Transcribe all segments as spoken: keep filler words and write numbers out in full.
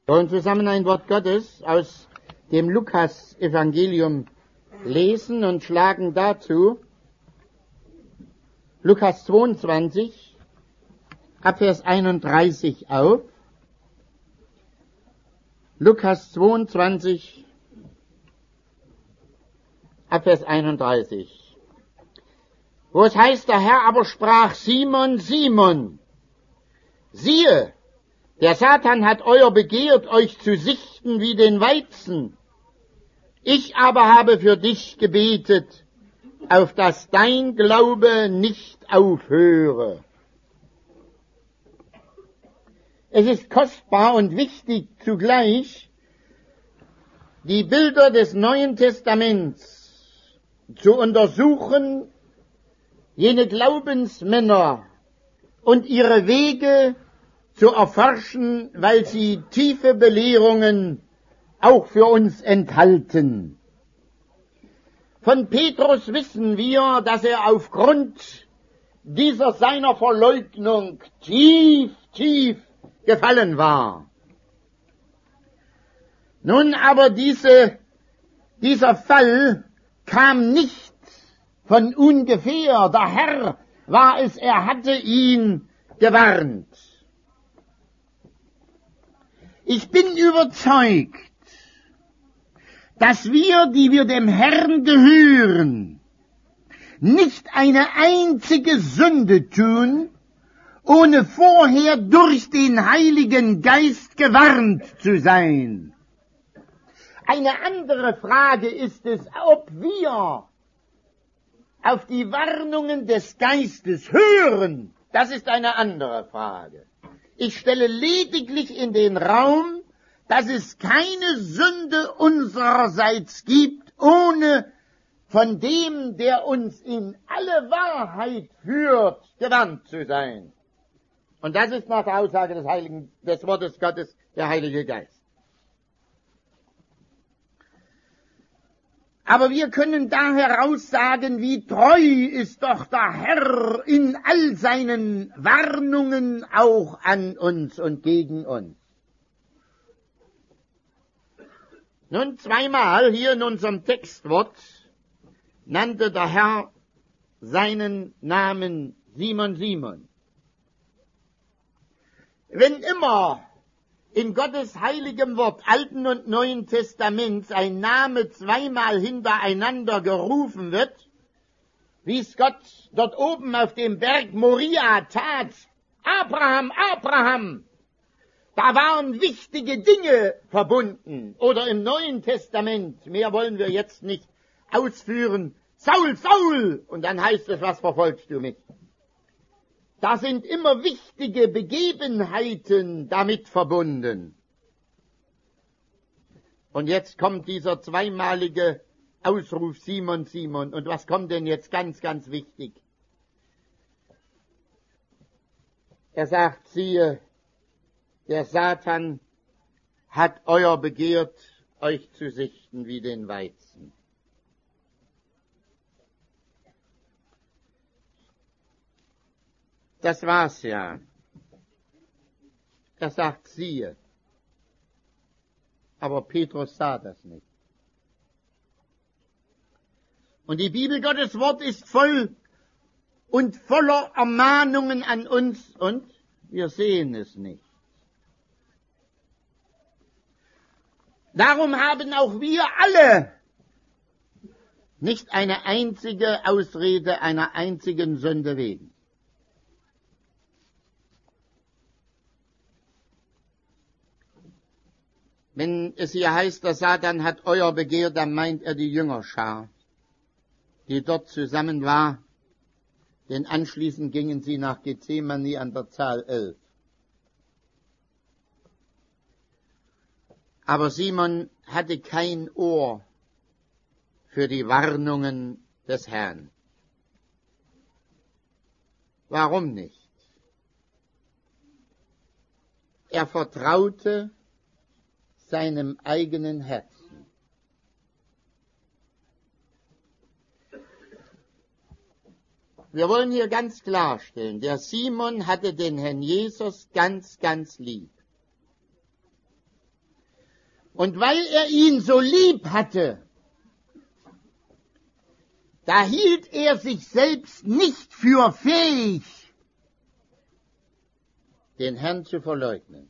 Wir wollen zusammen ein Wort Gottes aus dem Lukas-Evangelium lesen und schlagen dazu Lukas zweiundzwanzig, ab Vers einunddreißig auf. Lukas zweiundzwanzig, ab Vers einunddreißig. Wo es heißt, der Herr aber sprach: Simon, Simon, siehe, der Satan hat euer begehrt, euch zu sichten wie den Weizen. Ich aber habe für dich gebetet, auf dass dein Glaube nicht aufhöre. Es ist kostbar und wichtig zugleich, die Bilder des Neuen Testaments zu untersuchen, jene Glaubensmänner und ihre Wege zu erforschen, weil sie tiefe Belehrungen auch für uns enthalten. Von Petrus wissen wir, dass er aufgrund dieser seiner Verleugnung tief, tief gefallen war. Nun aber diese, dieser Fall kam nicht von ungefähr. Der Herr war es, er hatte ihn gewarnt. Ich bin überzeugt, dass wir, die wir dem Herrn gehören, nicht eine einzige Sünde tun, ohne vorher durch den Heiligen Geist gewarnt zu sein. Eine andere Frage ist es, ob wir auf die Warnungen des Geistes hören. Das ist eine andere Frage. Ich stelle lediglich in den Raum, dass es keine Sünde unsererseits gibt, ohne von dem, der uns in alle Wahrheit führt, gewarnt zu sein. Und das ist nach der Aussage des Heiligen, des Wortes Gottes, der Heilige Geist. Aber wir können da heraus sagen, wie treu ist doch der Herr in all seinen Warnungen auch an uns und gegen uns. Nun, zweimal hier in unserem Textwort nannte der Herr seinen Namen Simon, Simon. Wenn immer in Gottes heiligem Wort, Alten und Neuen Testaments, ein Name zweimal hintereinander gerufen wird, wie es Gott dort oben auf dem Berg Moria tat, Abraham, Abraham, da waren wichtige Dinge verbunden. Oder im Neuen Testament, mehr wollen wir jetzt nicht ausführen, Saul, Saul, und dann heißt es, was verfolgst du mich? Da sind immer wichtige Begebenheiten damit verbunden. Und jetzt kommt dieser zweimalige Ausruf Simon, Simon. Und was kommt denn jetzt ganz, ganz wichtig? Er sagt, siehe, der Satan hat euer begehrt, euch zu sichten wie den Weizen. Das war's ja. Er sagt, siehe. Aber Petrus sah das nicht. Und die Bibel Gottes Wort ist voll und voller Ermahnungen an uns und wir sehen es nicht. Darum haben auch wir alle nicht eine einzige Ausrede einer einzigen Sünde wegen. Wenn es hier heißt, der Satan hat euer begehrt, dann meint er die Jüngerschar, die dort zusammen war, denn anschließend gingen sie nach Gethsemane an der Zahl elf. Aber Simon hatte kein Ohr für die Warnungen des Herrn. Warum nicht? Er vertraute seinem eigenen Herzen. Wir wollen hier ganz klarstellen, der Simon hatte den Herrn Jesus ganz, ganz lieb. Und weil er ihn so lieb hatte, da hielt er sich selbst nicht für fähig, den Herrn zu verleugnen.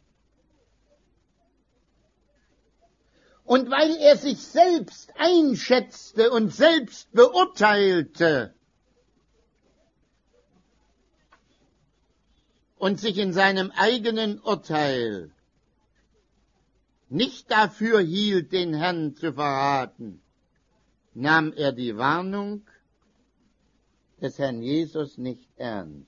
Und weil er sich selbst einschätzte und selbst beurteilte und sich in seinem eigenen Urteil nicht dafür hielt, den Herrn zu verraten, nahm er die Warnung des Herrn Jesus nicht ernst.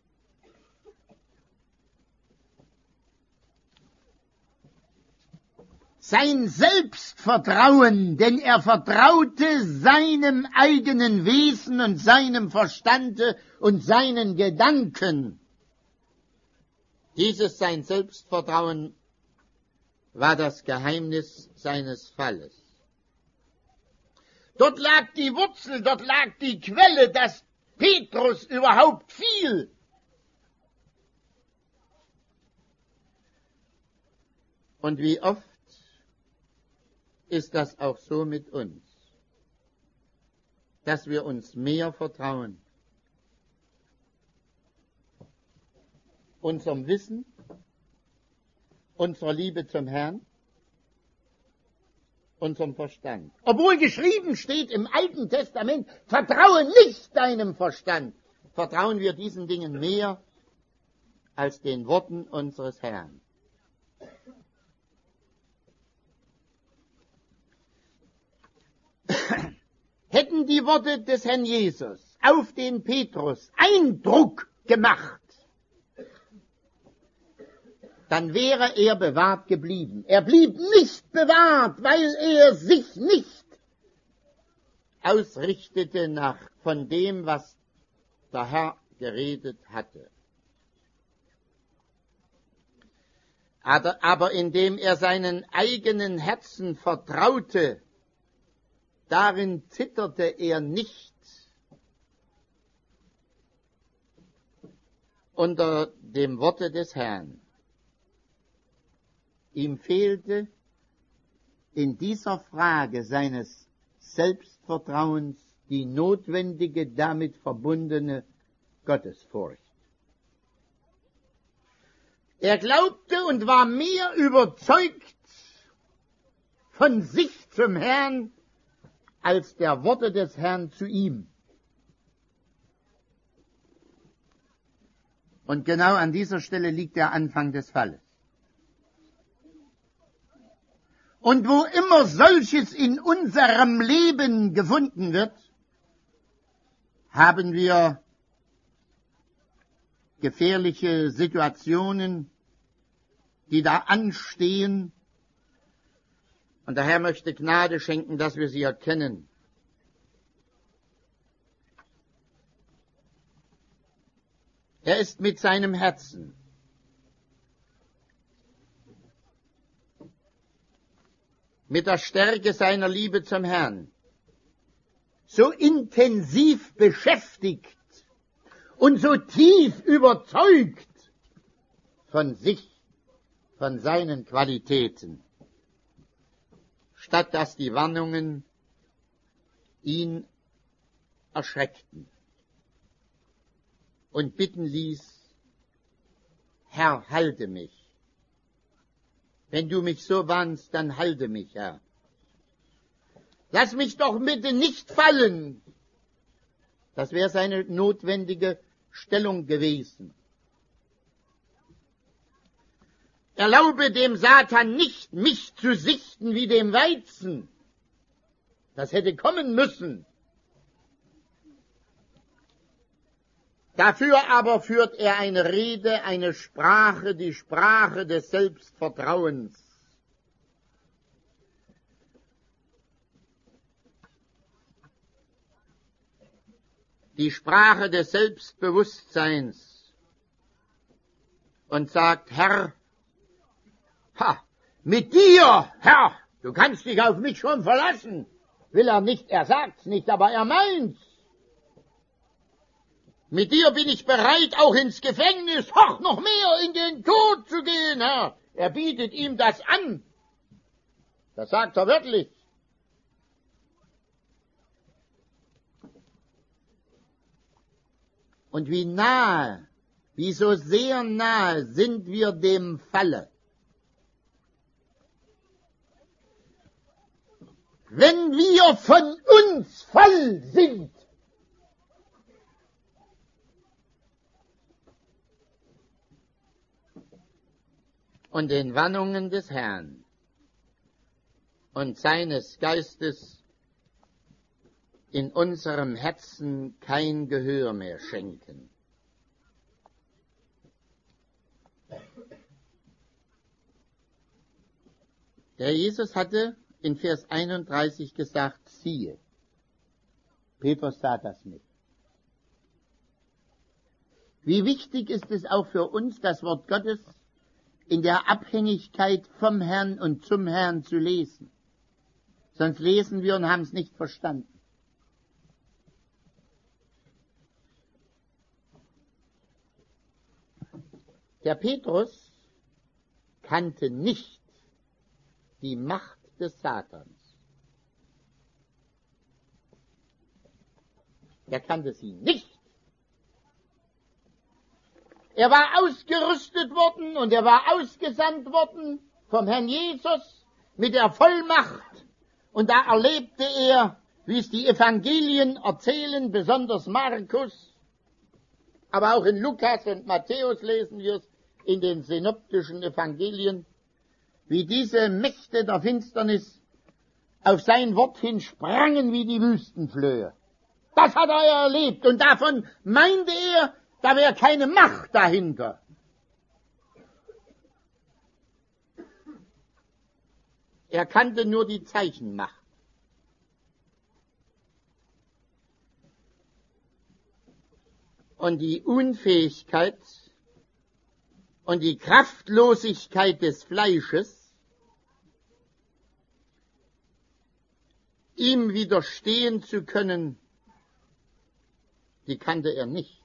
Sein Selbstvertrauen, denn er vertraute seinem eigenen Wesen und seinem Verstande und seinen Gedanken. Dieses sein Selbstvertrauen war das Geheimnis seines Falles. Dort lag die Wurzel, dort lag die Quelle, dass Petrus überhaupt fiel. Und wie oft ist das auch so mit uns, dass wir uns mehr vertrauen, unserem Wissen, unserer Liebe zum Herrn, unserem Verstand. Obwohl geschrieben steht im Alten Testament, vertraue nicht deinem Verstand, vertrauen wir diesen Dingen mehr als den Worten unseres Herrn. Hätten die Worte des Herrn Jesus auf den Petrus Eindruck gemacht, dann wäre er bewahrt geblieben. Er blieb nicht bewahrt, weil er sich nicht ausrichtete nach von dem, was der Herr geredet hatte. Aber, aber indem er seinen eigenen Herzen vertraute, darin zitterte er nicht unter dem Worte des Herrn. Ihm fehlte in dieser Frage seines Selbstvertrauens die notwendige, damit verbundene Gottesfurcht. Er glaubte und war mehr überzeugt von sich zum Herrn als der Worte des Herrn zu ihm. Und genau an dieser Stelle liegt der Anfang des Falles. Und wo immer solches in unserem Leben gefunden wird, haben wir gefährliche Situationen, die da anstehen. Und der Herr möchte Gnade schenken, dass wir sie erkennen. Er ist mit seinem Herzen mit der Stärke seiner Liebe zum Herrn so intensiv beschäftigt und so tief überzeugt von sich, von seinen Qualitäten, statt dass die Warnungen ihn erschreckten und bitten ließ, Herr, halte mich. Wenn du mich so warnst, dann halte mich, Herr. Lass mich doch bitte nicht fallen. Das wäre seine notwendige Stellung gewesen. Erlaube dem Satan nicht, mich zu sichten wie dem Weizen. Das hätte kommen müssen. Dafür aber führt er eine Rede, eine Sprache, die Sprache des Selbstvertrauens. Die Sprache des Selbstbewusstseins und sagt, Herr, ha, mit dir, Herr, du kannst dich auf mich schon verlassen. Will er nicht, er sagt's nicht, aber er meint's. Mit dir bin ich bereit, auch ins Gefängnis, hoch noch mehr in den Tod zu gehen, Herr. Er bietet ihm das an. Das sagt er wörtlich. Und wie nahe, wie so sehr nahe sind wir dem Falle. Wenn wir von uns voll sind, und den Warnungen des Herrn und seines Geistes in unserem Herzen kein Gehör mehr schenken. Der Jesus hatte in Vers einunddreißig gesagt, siehe, Petrus sah das mit. Wie wichtig ist es auch für uns, das Wort Gottes in der Abhängigkeit vom Herrn und zum Herrn zu lesen. Sonst lesen wir und haben es nicht verstanden. Der Petrus kannte nicht die Macht des Satans. Er kannte sie nicht. Er war ausgerüstet worden und er war ausgesandt worden vom Herrn Jesus mit der Vollmacht. Und da erlebte er, wie es die Evangelien erzählen, besonders Markus, aber auch in Lukas und Matthäus lesen wir es in den synoptischen Evangelien, wie diese Mächte der Finsternis auf sein Wort hin sprangen wie die Wüstenflöhe. Das hat er erlebt und davon meinte er, da wäre keine Macht dahinter. Er kannte nur die Zeichenmacht. Und die Unfähigkeit und die Kraftlosigkeit des Fleisches, ihm widerstehen zu können, die kannte er nicht.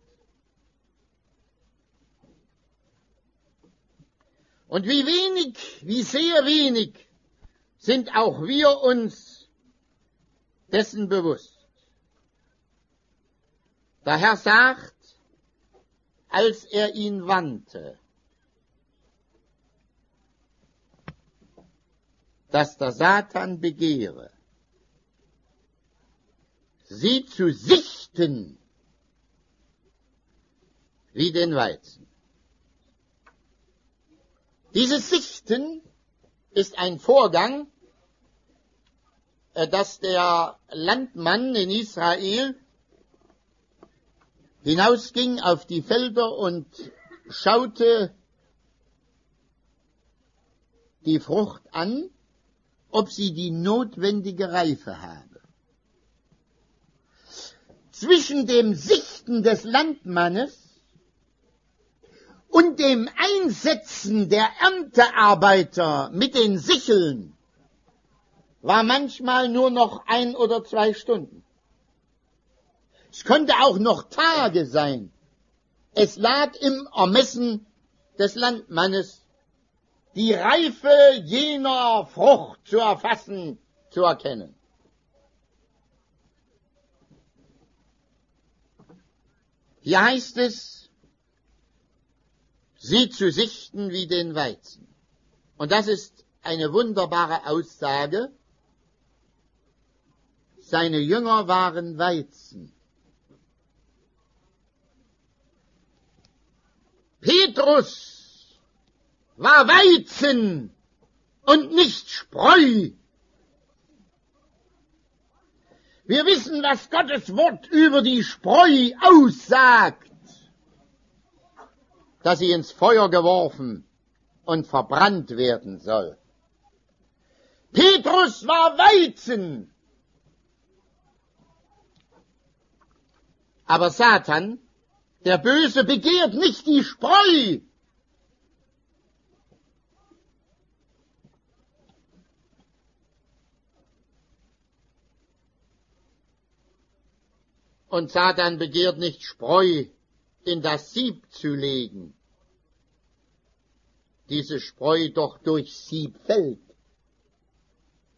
Und wie wenig, wie sehr wenig sind auch wir uns dessen bewusst. Der Herr sagt, als er ihn wandte, dass der Satan begehre, sie zu sichten wie den Weizen. Dieses Sichten ist ein Vorgang, dass der Landmann in Israel hinausging auf die Felder und schaute die Frucht an, ob sie die notwendige Reife habe. Zwischen dem Sichten des Landmannes und dem Einsetzen der Erntearbeiter mit den Sicheln war manchmal nur noch ein oder zwei Stunden. Es konnte auch noch Tage sein. Es lag im Ermessen des Landmannes, die Reife jener Frucht zu erfassen, zu erkennen. Hier heißt es, sie zu sichten wie den Weizen. Und das ist eine wunderbare Aussage. Seine Jünger waren Weizen. Petrus war Weizen und nicht Spreu. Wir wissen, was Gottes Wort über die Spreu aussagt, dass sie ins Feuer geworfen und verbrannt werden soll. Petrus war Weizen. Aber Satan, der Böse, begehrt nicht die Spreu. Und Satan begehrt nicht Spreu in das Sieb zu legen. Diese Spreu doch durch Sieb fällt.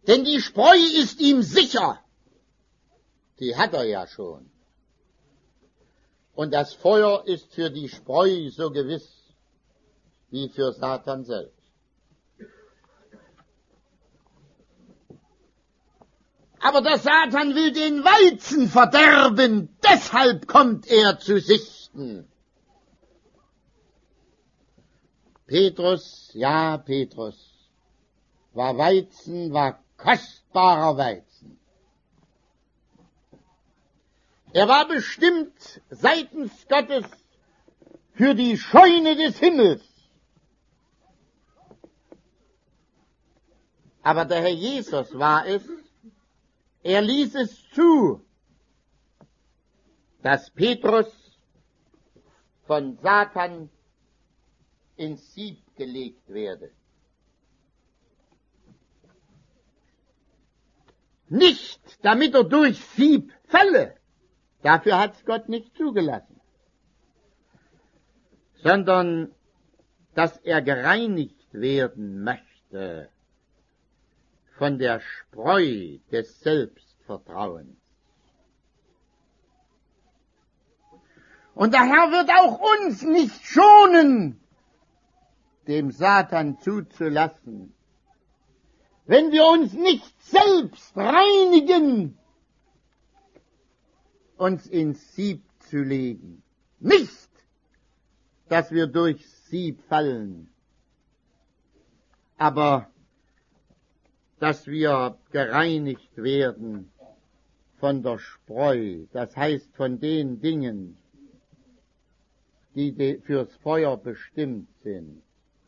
Denn die Spreu ist ihm sicher. Die hat er ja schon. Und das Feuer ist für die Spreu so gewiss wie für Satan selbst. Aber der Satan will den Weizen verderben, deshalb kommt er zu sichten. Petrus, ja, Petrus, war Weizen, war kostbarer Weizen. Er war bestimmt seitens Gottes für die Scheune des Himmels. Aber der Herr Jesus war es, er ließ es zu, dass Petrus von Satan ins Sieb gelegt werde. Nicht, damit er durch Sieb falle, dafür hat's Gott nicht zugelassen, sondern dass er gereinigt werden möchte von der Spreu des Selbstvertrauens. Und der Herr wird auch uns nicht schonen, dem Satan zuzulassen, wenn wir uns nicht selbst reinigen, uns ins Sieb zu legen. Nicht, dass wir durchs Sieb fallen, aber dass wir gereinigt werden von der Spreu, das heißt von den Dingen, die fürs Feuer bestimmt sind.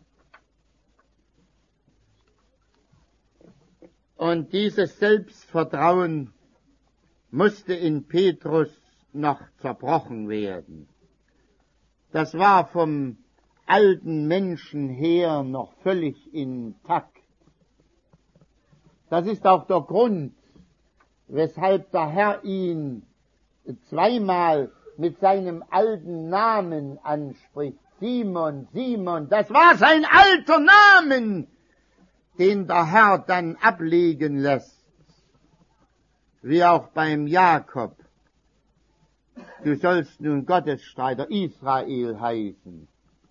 Und dieses Selbstvertrauen musste in Petrus noch zerbrochen werden. Das war vom alten Menschen her noch völlig intakt. Das ist auch der Grund, weshalb der Herr ihn zweimal mit seinem alten Namen anspricht. Simon, Simon, das war sein alter Name, den der Herr dann ablegen lässt, wie auch beim Jakob. Du sollst nun Gottesstreiter Israel heißen.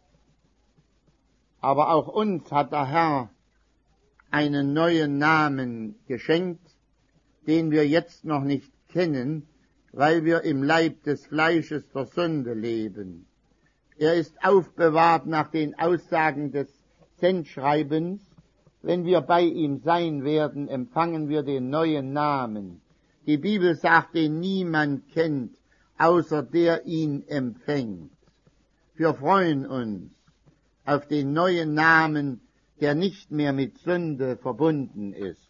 Aber auch uns hat der Herr einen neuen Namen geschenkt, den wir jetzt noch nicht kennen, weil wir im Leib des Fleisches der Sünde leben. Er ist aufbewahrt nach den Aussagen des Sendschreibens. Wenn wir bei ihm sein werden, empfangen wir den neuen Namen. Die Bibel sagt, den niemand kennt, außer der ihn empfängt. Wir freuen uns auf den neuen Namen, der nicht mehr mit Sünde verbunden ist.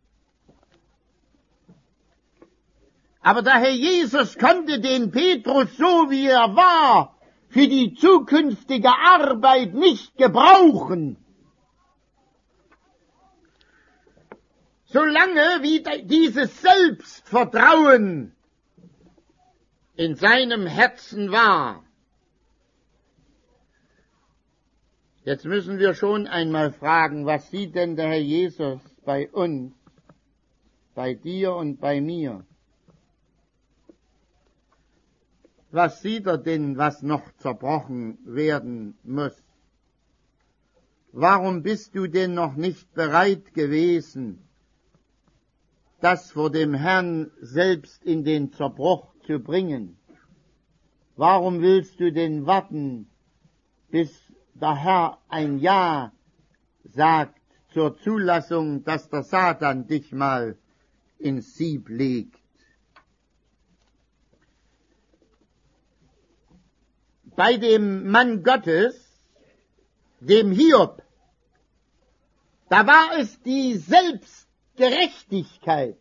Aber der Herr Jesus konnte den Petrus, so wie er war, für die zukünftige Arbeit nicht gebrauchen. Solange wie dieses Selbstvertrauen in seinem Herzen war. Jetzt müssen wir schon einmal fragen, was sieht denn der Herr Jesus bei uns, bei dir und bei mir? Was sieht er denn, was noch zerbrochen werden muss? Warum bist du denn noch nicht bereit gewesen, das vor dem Herrn selbst in den Zerbruch zu bringen? Warum willst du denn warten, bis der Herr ein Ja sagt zur Zulassung, dass der Satan dich mal ins Sieb legt? Bei dem Mann Gottes, dem Hiob, da war es die Selbstgerechtigkeit,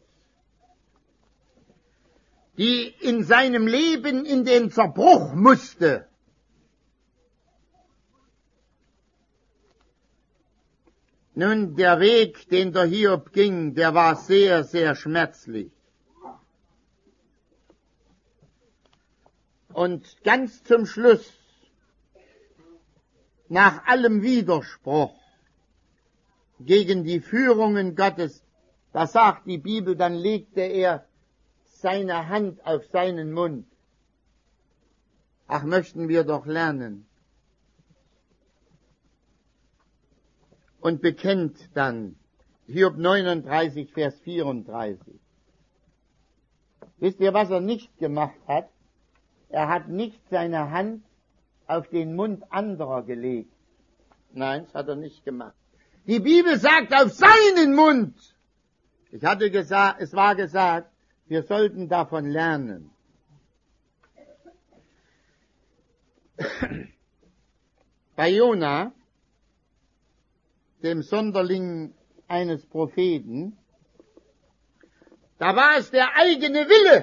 die in seinem Leben in den Zerbruch musste. Nun, der Weg, den der Hiob ging, der war sehr, sehr schmerzlich. Und ganz zum Schluss, nach allem Widerspruch gegen die Führungen Gottes, Da sagt die Bibel, dann legte er seine Hand auf seinen Mund. Ach, möchten wir doch lernen. Und bekennt dann, Hiob neununddreißig, Vers vierunddreißig. Wisst ihr, was er nicht gemacht hat? Er hat nicht seine Hand auf den Mund anderer gelegt. Nein, das hat er nicht gemacht. Die Bibel sagt, auf seinen Mund. Ich hatte gesagt, es war gesagt, wir sollten davon lernen. Bei Jona, dem Sonderling eines Propheten, da war es der eigene Wille.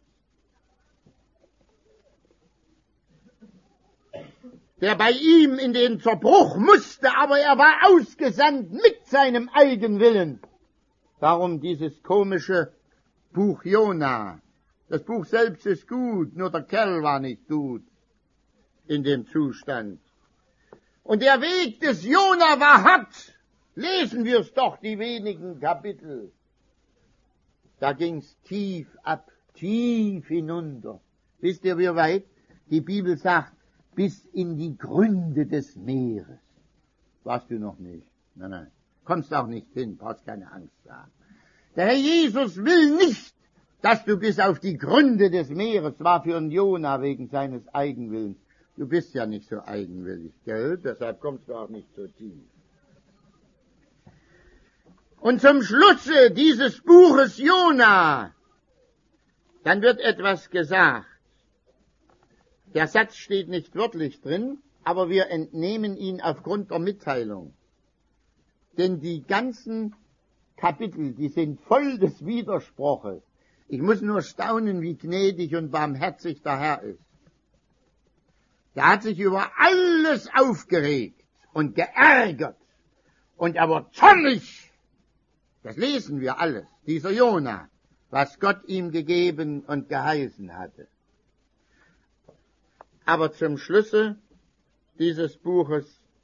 Der bei ihm in den Zerbruch musste, aber er war ausgesandt mit seinem Eigenwillen. Darum dieses komische Buch Jona. Das Buch selbst ist gut, nur der Kerl war nicht gut in dem Zustand. Und der Weg des Jona war hart. Lesen wir es doch, die wenigen Kapitel. Da ging's tief ab, tief hinunter. Wisst ihr, wie weit? Die Bibel sagt, bis in die Gründe des Meeres. Warst du noch nicht? Nein, nein. Kommst auch nicht hin, brauchst keine Angst haben. Der Herr Jesus will nicht, dass du bis auf die Gründe des Meeres, war für einen Jona wegen seines Eigenwillens. Du bist ja nicht so eigenwillig, gell? Deshalb kommst du auch nicht so tief. Und zum Schlusse dieses Buches Jona, dann wird etwas gesagt. Der Satz steht nicht wörtlich drin, aber wir entnehmen ihn aufgrund der Mitteilung. Denn die ganzen Kapitel, die sind voll des Widerspruches. Ich muss nur staunen, wie gnädig und barmherzig der Herr ist. Der hat sich über alles aufgeregt und geärgert und er war zornig. Das lesen wir alles, dieser Jona, was Gott ihm gegeben und geheißen hatte. Aber zum Schlusse dieses Buches,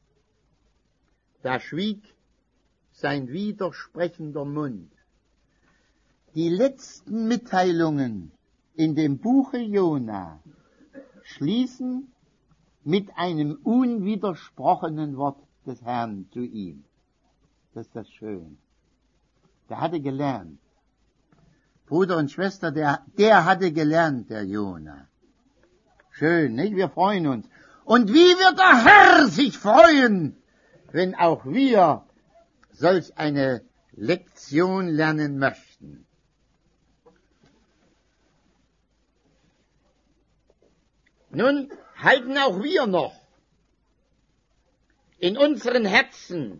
da schwieg sein widersprechender Mund. Die letzten Mitteilungen in dem Buche Jona schließen mit einem unwidersprochenen Wort des Herrn zu ihm. Das ist das Schöne. Der hatte gelernt. Bruder und Schwester, der, der hatte gelernt, der Jona. Schön, nicht? Wir freuen uns. Und wie wird der Herr sich freuen, wenn auch wir solch eine Lektion lernen möchten. Nun halten auch wir noch in unseren Herzen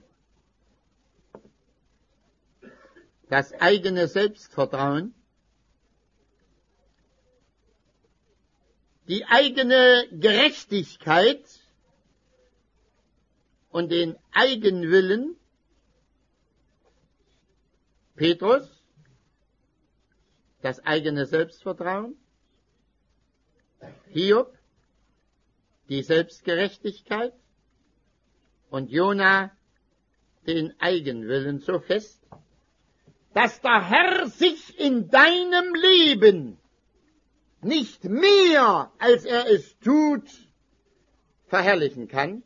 das eigene Selbstvertrauen, die eigene Gerechtigkeit und den Eigenwillen. Petrus, das eigene Selbstvertrauen. Hiob, die Selbstgerechtigkeit. Und Jona, den Eigenwillen so fest, dass der Herr sich in deinem Leben nicht mehr, als er es tut, verherrlichen kann.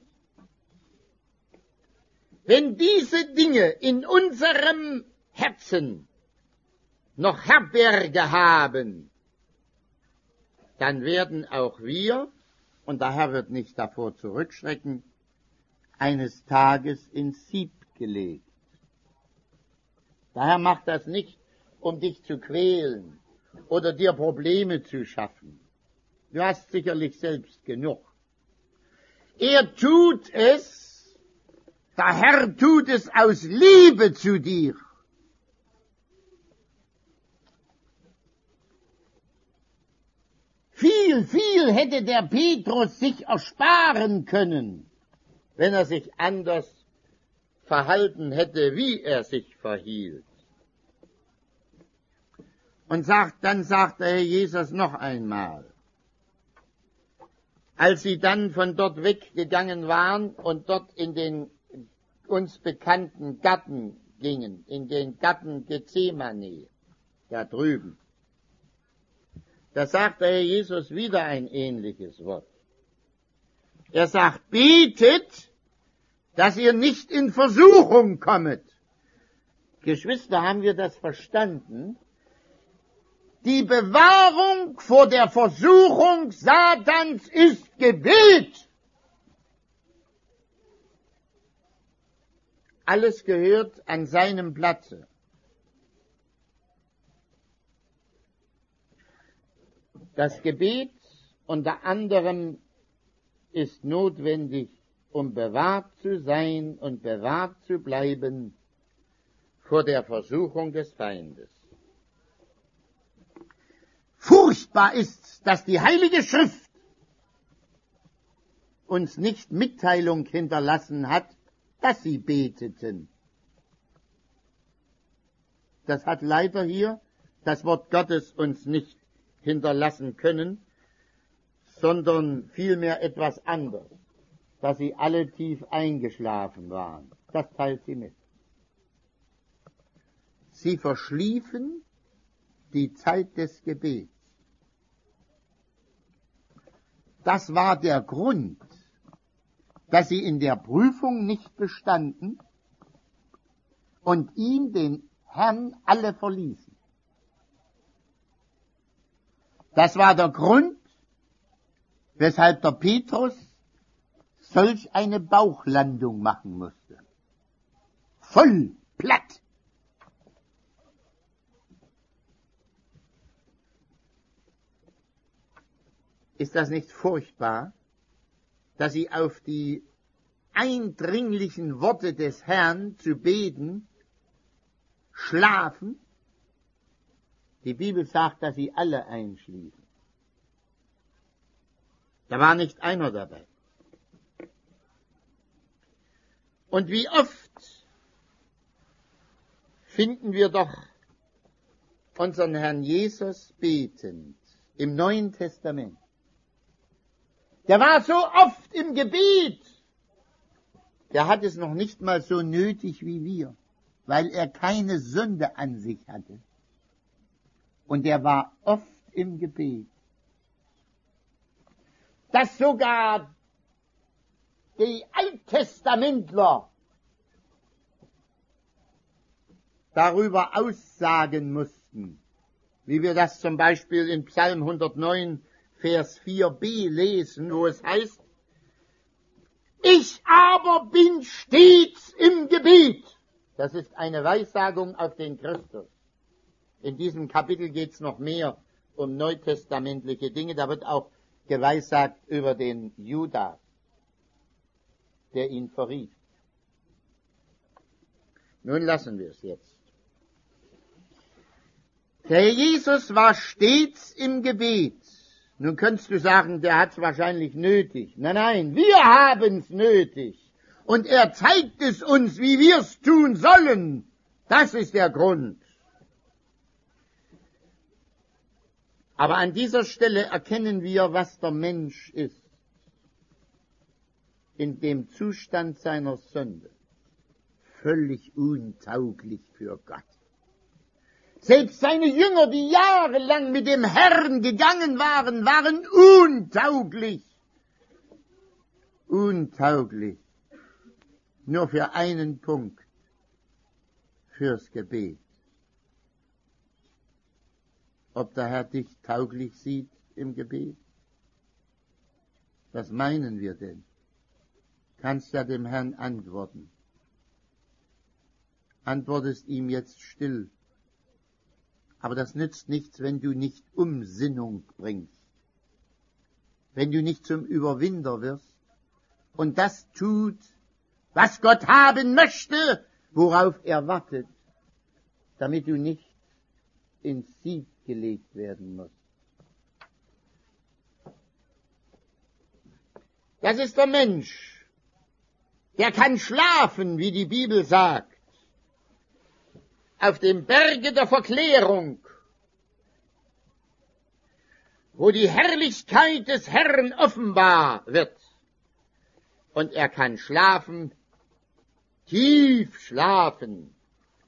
Wenn diese Dinge in unserem Herzen noch Herberge haben, dann werden auch wir, und der Herr wird nicht davor zurückschrecken, eines Tages ins Sieb gelegt. Der Herr macht das nicht, um dich zu quälen oder dir Probleme zu schaffen. Du hast sicherlich selbst genug. Er tut es, der Herr tut es aus Liebe zu dir. Viel, viel hätte der Petrus sich ersparen können, wenn er sich anders verhalten hätte, wie er sich verhielt. Und sagt, dann sagt der Herr Jesus noch einmal, als sie dann von dort weggegangen waren und dort in den uns bekannten Garten gingen, in den Garten Gethsemane, da drüben, da sagt der Herr Jesus wieder ein ähnliches Wort. Er sagt, betet, dass ihr nicht in Versuchung kommet. Geschwister, haben wir das verstanden? Die Bewahrung vor der Versuchung Satans ist Gebet. Alles gehört an seinem Platze. Das Gebet unter anderem ist notwendig, um bewahrt zu sein und bewahrt zu bleiben vor der Versuchung des Feindes. Furchtbar ist, dass die Heilige Schrift uns nicht Mitteilung hinterlassen hat, dass sie beteten. Das hat leider hier das Wort Gottes uns nicht hinterlassen können, sondern vielmehr etwas anderes, dass sie alle tief eingeschlafen waren. Das teilt sie mit. Sie verschliefen die Zeit des Gebets. Das war der Grund, dass sie in der Prüfung nicht bestanden und ihn, den Herrn, alle verließen. Das war der Grund, weshalb der Petrus solch eine Bauchlandung machen musste. Voll platt. Ist das nicht furchtbar, dass sie auf die eindringlichen Worte des Herrn zu beten schlafen? Die Bibel sagt, dass sie alle einschliefen. Da war nicht einer dabei. Und wie oft finden wir doch unseren Herrn Jesus betend im Neuen Testament. Der war so oft im Gebet. Der hat es noch nicht mal so nötig wie wir, weil er keine Sünde an sich hatte. Und er war oft im Gebet. Dass sogar die Alttestamentler darüber aussagen mussten, wie wir das zum Beispiel in Psalm hundertneun, Vers vier b lesen, wo es heißt, ich aber bin stets im Gebet. Das ist eine Weissagung auf den Christus. In diesem Kapitel geht es noch mehr um neutestamentliche Dinge. Da wird auch geweissagt über den Judas, der ihn verriet. Nun lassen wir es jetzt. Der Jesus war stets im Gebet. Nun könntest du sagen, der hat es wahrscheinlich nötig. Nein, nein, wir haben es nötig. Und er zeigt es uns, wie wir es tun sollen. Das ist der Grund. Aber an dieser Stelle erkennen wir, was der Mensch ist. In dem Zustand seiner Sünde. Völlig untauglich für Gott. Selbst seine Jünger, die jahrelang mit dem Herrn gegangen waren, waren untauglich. Untauglich. Nur für einen Punkt. Fürs Gebet. Ob der Herr dich tauglich sieht im Gebet? Was meinen wir denn? Kannst ja dem Herrn antworten. Antwortest ihm jetzt still. Aber das nützt nichts, wenn du nicht Umsinnung bringst. Wenn du nicht zum Überwinder wirst und das tut, was Gott haben möchte, worauf er wartet, damit du nicht ins Sieg gelegt werden musst. Das ist der Mensch. Der kann schlafen, wie die Bibel sagt. Auf dem Berge der Verklärung, wo die Herrlichkeit des Herrn offenbar wird. Und er kann schlafen, tief schlafen,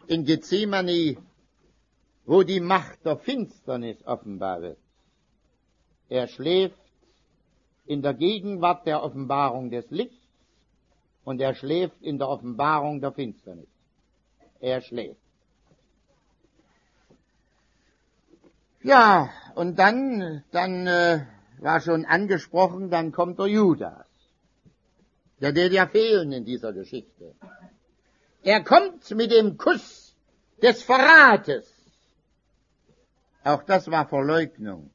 in Gethsemane, wo die Macht der Finsternis offenbar wird. Er schläft in der Gegenwart der Offenbarung des Lichts und er schläft in der Offenbarung der Finsternis. Er schläft. Ja, und dann, dann äh, war schon angesprochen, dann kommt der Judas. Der wird ja fehlen in dieser Geschichte. Er kommt mit dem Kuss des Verrates. Auch das war Verleugnung.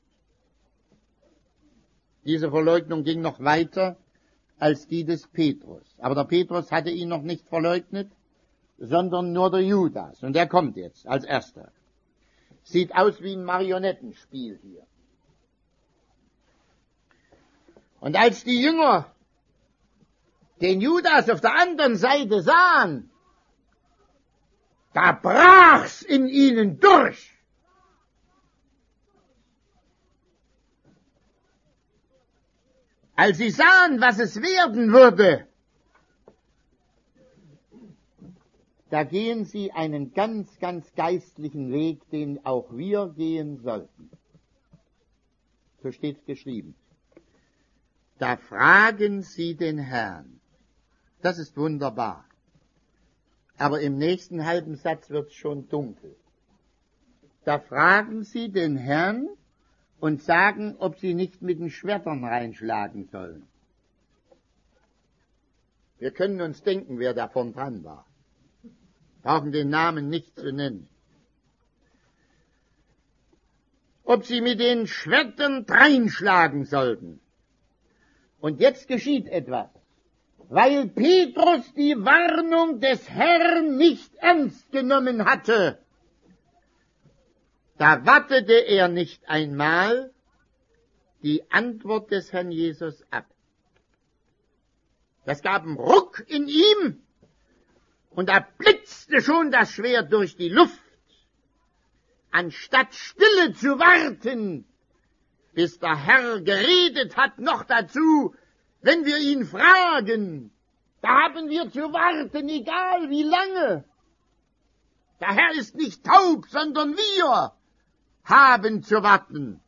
Diese Verleugnung ging noch weiter als die des Petrus. Aber der Petrus hatte ihn noch nicht verleugnet, sondern nur der Judas. Und der kommt jetzt als erster. Sieht aus wie ein Marionettenspiel hier. Und als die Jünger den Judas auf der anderen Seite sahen, da brach's in ihnen durch. Als sie sahen, was es werden würde, da gehen sie einen ganz, ganz geistlichen Weg, den auch wir gehen sollten. So steht geschrieben. Da fragen sie den Herrn. Das ist wunderbar. Aber im nächsten halben Satz wird es schon dunkel. Da fragen sie den Herrn und sagen, ob sie nicht mit den Schwertern reinschlagen sollen. Wir können uns denken, wer davon dran war. Brauchen den Namen nicht zu nennen. Ob sie mit den Schwertern dreinschlagen sollten. Und jetzt geschieht etwas. Weil Petrus die Warnung des Herrn nicht ernst genommen hatte, da wartete er nicht einmal die Antwort des Herrn Jesus ab. Das gab einen Ruck in ihm und da blitzte schon das Schwert durch die Luft. Anstatt stille zu warten, bis der Herr geredet hat, noch dazu, wenn wir ihn fragen, da haben wir zu warten, egal wie lange. Der Herr ist nicht taub, sondern wir haben zu warten.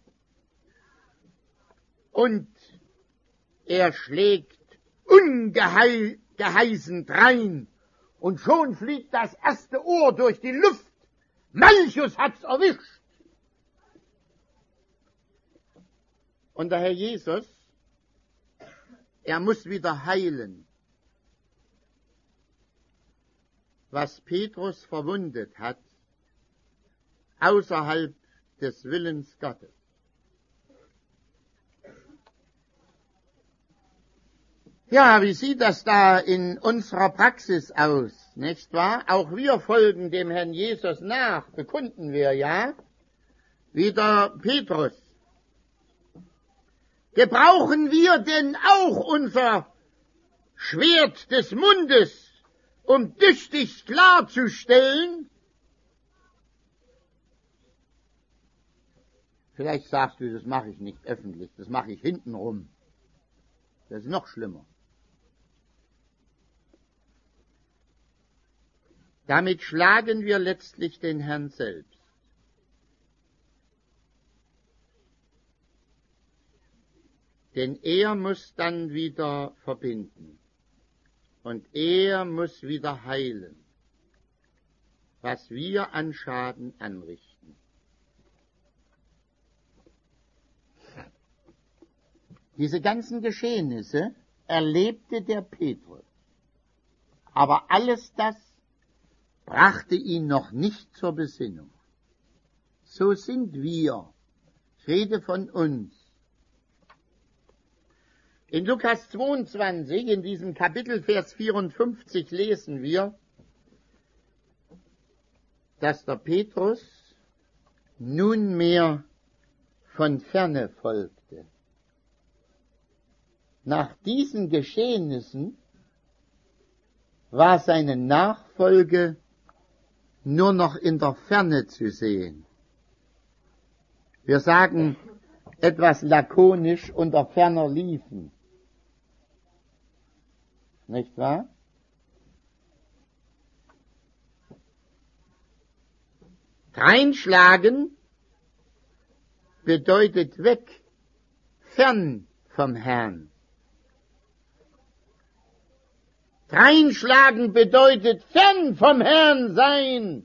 Und er schlägt ungeheißen rein und schon fliegt das erste Ohr durch die Luft. Malchus hat's erwischt. Und der Herr Jesus, er muss wieder heilen, was Petrus verwundet hat, außerhalb des Willens Gottes. Ja, wie sieht das da in unserer Praxis aus, nicht wahr? Auch wir folgen dem Herrn Jesus nach, bekunden wir, ja, wie der Petrus. Gebrauchen wir denn auch unser Schwert des Mundes, um tüchtig klarzustellen? Vielleicht sagst du, das mache ich nicht öffentlich, das mache ich hintenrum. Das ist noch schlimmer. Damit schlagen wir letztlich den Herrn selbst. Denn er muss dann wieder verbinden. Und er muss wieder heilen, was wir an Schaden anrichten. Diese ganzen Geschehnisse erlebte der Petrus. Aber alles das brachte ihn noch nicht zur Besinnung. So sind wir. Ich rede von uns. In Lukas zweiundzwanzig, in diesem Kapitel, Vers vierundfünfzig, lesen wir, dass der Petrus nunmehr von ferne folgte. Nach diesen Geschehnissen war seine Nachfolge nur noch in der Ferne zu sehen. Wir sagen etwas lakonisch, unter ferner liefen. Nicht wahr? Dreinschlagen bedeutet weg, fern vom Herrn. Dreinschlagen bedeutet fern vom Herrn sein.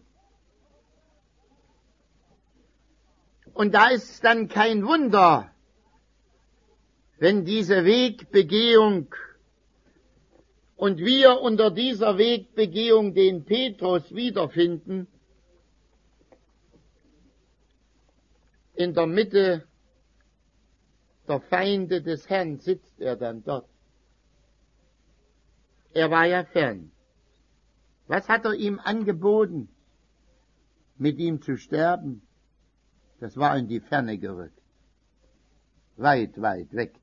Und da ist es dann kein Wunder, wenn diese Wegbegehung und wir unter dieser Wegbegehung den Petrus wiederfinden, in der Mitte der Feinde des Herrn sitzt er dann dort. Er war ja fern. Was hat er ihm angeboten? Mit ihm zu sterben? Das war in die Ferne gerückt. Weit, weit weg.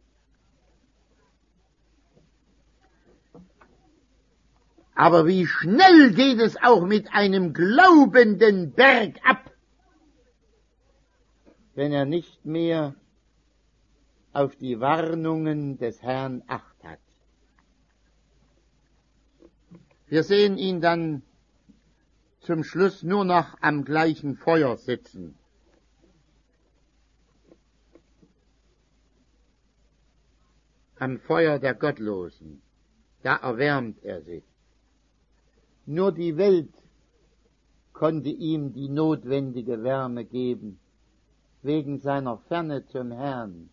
Aber wie schnell geht es auch mit einem glaubenden bergab, wenn er nicht mehr auf die Warnungen des Herrn Acht hat. Wir sehen ihn dann zum Schluss nur noch am gleichen Feuer sitzen. Am Feuer der Gottlosen, da erwärmt er sich. Nur die Welt konnte ihm die notwendige Wärme geben, wegen seiner Ferne zum Herrn.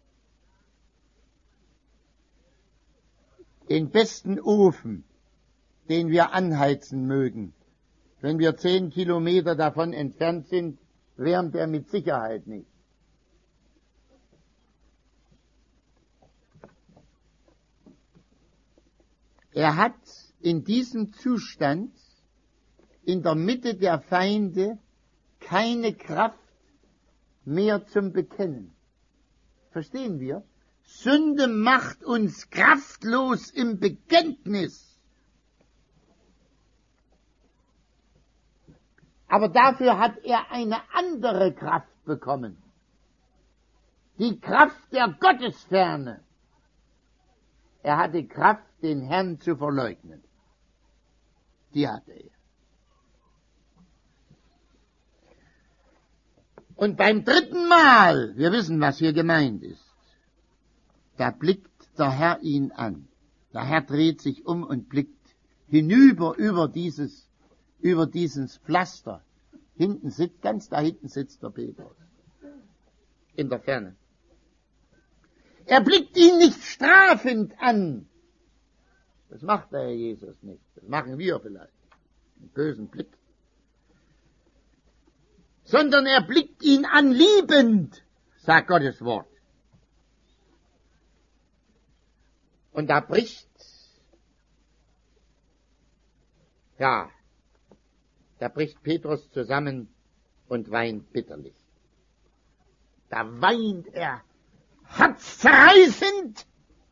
Den besten Ofen, den wir anheizen mögen, wenn wir zehn Kilometer davon entfernt sind, wärmt er mit Sicherheit nicht. Er hat in diesem Zustand, in der Mitte der Feinde, keine Kraft mehr zum Bekennen. Verstehen wir? Sünde macht uns kraftlos im Bekenntnis. Aber dafür hat er eine andere Kraft bekommen. Die Kraft der Gottesferne. Er hatte Kraft, den Herrn zu verleugnen. Die hatte er. Und beim dritten Mal, wir wissen, was hier gemeint ist, da blickt der Herr ihn an. Der Herr dreht sich um und blickt hinüber über dieses, über dieses Pflaster. Hinten sitzt, ganz da hinten sitzt der Petrus. In der Ferne. Er blickt ihn nicht strafend an. Das macht der Herr Jesus nicht. Das machen wir vielleicht. Einen bösen Blick. Sondern er blickt ihn an liebend, sagt Gottes Wort. Und da bricht, ja, da bricht Petrus zusammen und weint bitterlich. Da weint er herzzerreißend.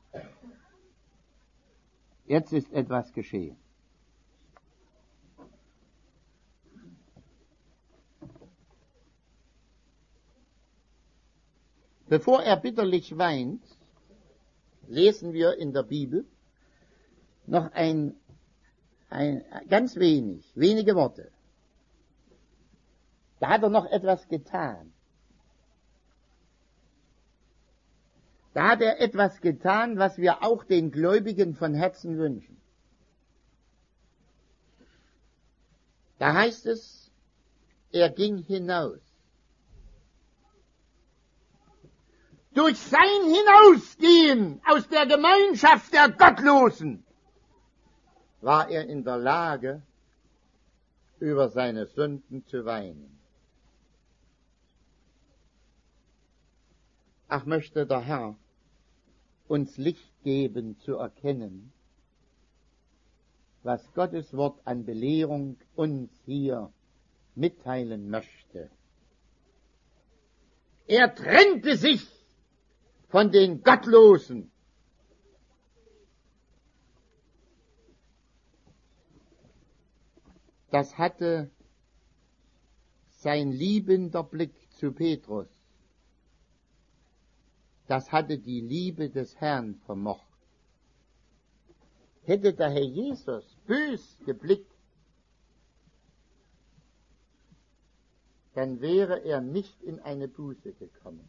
Jetzt ist etwas geschehen. Bevor er bitterlich weint, lesen wir in der Bibel noch ein, ein ganz wenig, wenige Worte. Da hat er noch etwas getan. Da hat er etwas getan, was wir auch den Gläubigen von Herzen wünschen. Da heißt es, er ging hinaus. Durch sein Hinausgehen aus der Gemeinschaft der Gottlosen war er in der Lage, über seine Sünden zu weinen. Ach, möchte der Herr uns Licht geben zu erkennen, was Gottes Wort an Belehrung uns hier mitteilen möchte. Er trennte sich von den Gottlosen. Das hatte sein liebender Blick zu Petrus. Das hatte die Liebe des Herrn vermocht. Hätte der Herr Jesus bös geblickt, dann wäre er nicht in eine Buße gekommen.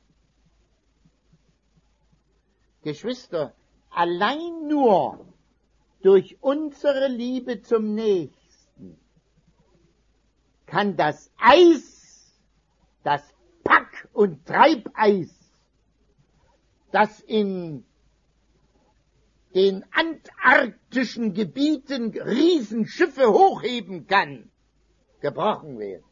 Geschwister, allein nur durch unsere Liebe zum Nächsten kann das Eis, das Pack- und Treibeis, das in den antarktischen Gebieten Riesenschiffe hochheben kann, gebrochen werden.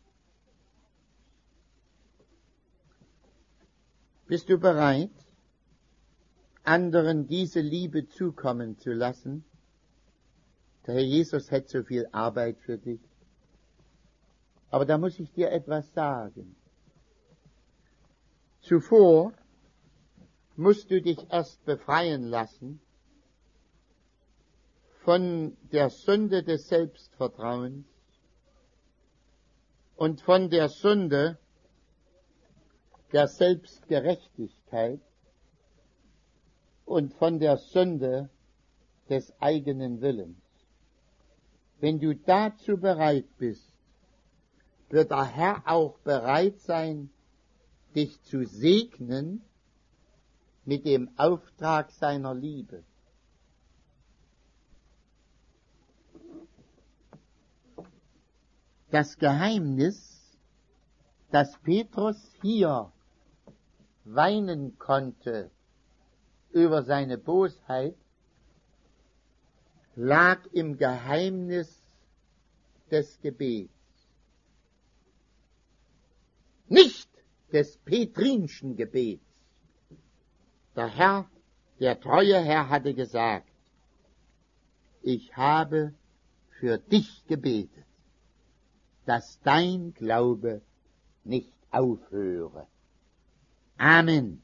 Bist du bereit, anderen diese Liebe zukommen zu lassen? Der Herr Jesus hat so viel Arbeit für dich. Aber da muss ich dir etwas sagen. Zuvor musst du dich erst befreien lassen von der Sünde des Selbstvertrauens und von der Sünde der Selbstgerechtigkeit und von der Sünde des eigenen Willens. Wenn du dazu bereit bist, wird der Herr auch bereit sein, dich zu segnen mit dem Auftrag seiner Liebe. Das Geheimnis, dass Petrus hier weinen konnte über seine Bosheit, lag im Geheimnis des Gebets. Nicht des Petrinschen Gebets. Der Herr, der treue Herr, hatte gesagt, ich habe für dich gebetet, dass dein Glaube nicht aufhöre. Amen.